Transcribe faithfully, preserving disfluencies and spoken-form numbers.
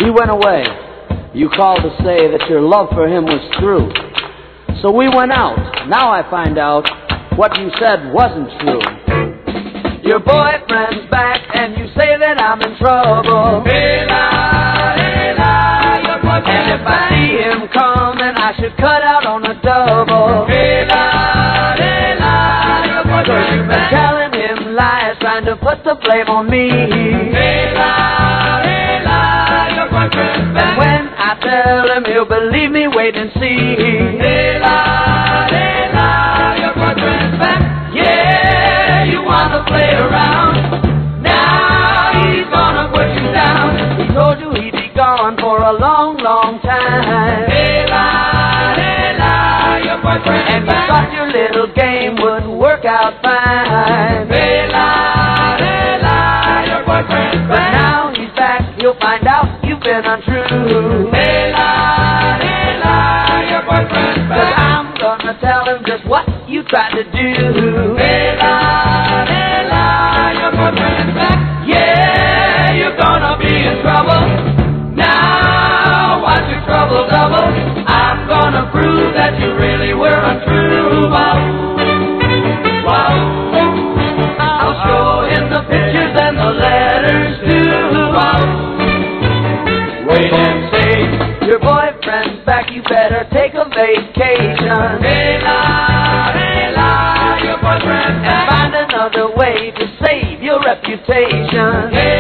He went away. You called to say that your love for him was through. So we went out. Now I find out what you said wasn't true. Your boyfriend's back and you say that I'm in trouble. Hey, la, hey, la, your boyfriend's And if back. I see him coming, I should cut out on a double. Hey, la, hey, la, your So boyfriend's you've been back. telling him lies, trying to put the blame on me. Hey, la, hey, la, your boyfriend's And back. when I tell him, he'll believe me, wait and see. Hey, la, hey, la, your boyfriend's back. Yeah, you wanna play around. Now he's gonna put you down. He told you he'd be gone for a long, long time. Hey, la, hey, la, your boyfriend's And you back. thought your little game would work out fine. Hey, la, hey, la, your boyfriend's But back. now he's back, he'll find out you've been untrue. Hey, la, hey, la, your boyfriend's Cause back. I'm gonna tell him just what you tried to do. Hey, la, hey, la, your boyfriend's back. Yeah, you're gonna be in trouble. Now watch your trouble double. I'm gonna prove that you really were untrue. Wow, wow. I'll show him the pictures and the letters too. Wow. Wait and see, your boyfriend's back, you better take a vacation. Hey, la, hey, la, your boyfriend's And back. find another way to save your reputation. Hey,